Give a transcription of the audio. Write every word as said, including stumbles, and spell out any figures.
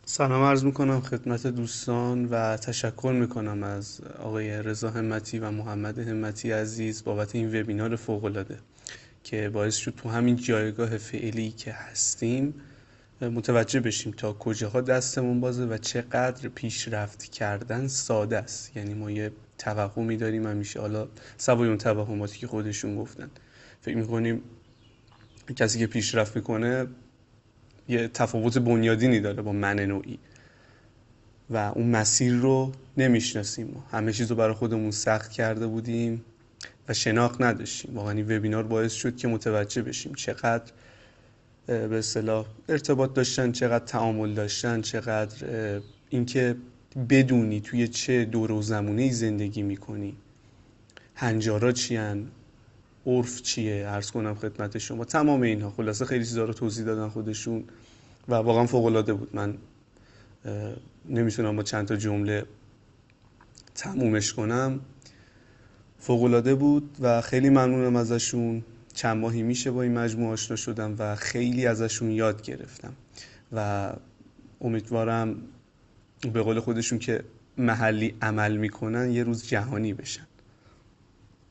سلام عرض میکنم خدمت دوستان و تشکر میکنم از آقای رضا همتی و محمد همتی عزیز بابت این وبینار فوق‌العاده که باعث شد تو همین جایگاه فعلی که هستیم متوجه بشیم تا کجاها دستمون بازه و چقدر پیشرفت کردن ساده است. یعنی ما یه توهمی داریم همیشه، حالا سوای اون توهماتی که خودشون گفتن، فکر میکنیم کسی که پیشرفت میکنه یه تفاوت بنیادینی داره با من نوعی و اون مسیر رو نمیشناسیم. همه چیز رو برای خودمون سخت کرده بودیم و شناخت نداشتیم. واقعا این وبینار باعث شد که متوجه بشیم چقدر به اصطلاح ارتباط داشتن، چقدر تعامل داشتن، چقدر اینکه بدونی توی چه دور و زمونه‌ای زندگی میکنی، هنجارا چیان، عرف چیه، عرض کنم خدمت شما تمام اینها. خلاصه خیلی چیزا رو توضیح دادن خودشون و واقعا فوق العاده بود. من نمیتونم با چند تا جمله تمومش کنم. فوق‌العاده بود و خیلی ممنونم ازشون. چند ماهی میشه با این مجموعه آشنا شدم و خیلی ازشون یاد گرفتم و امیدوارم به قول خودشون که محلی عمل میکنن یه روز جهانی بشن.